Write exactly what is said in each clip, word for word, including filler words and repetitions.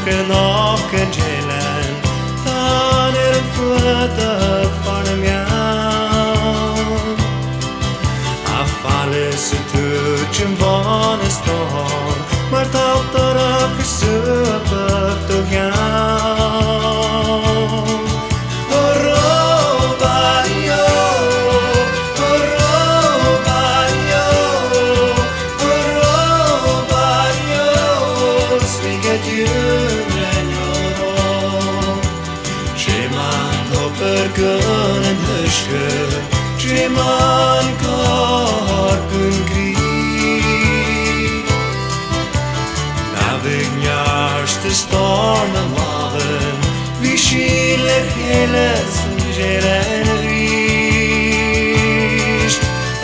nog en gelen dan er flutter van mea a fale se tu în bonă stor mar tau tara că se pătă gea Pergân în hâșcă ce m-a corp în gri Navignaște stornă maven Vișile hele sângere în riști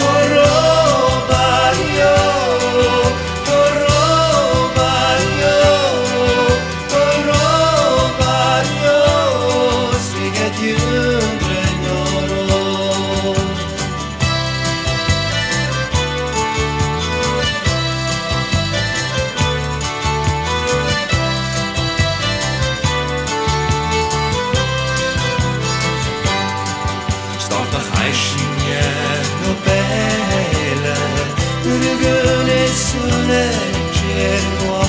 Orobaio, orobaio, orobaio Sfigat iundre noro Starta haishinje no bele Urgune sune cerua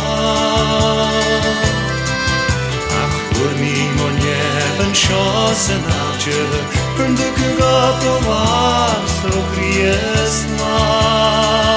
Ach urmi monje ben chance nace Când că gata vas lo criesma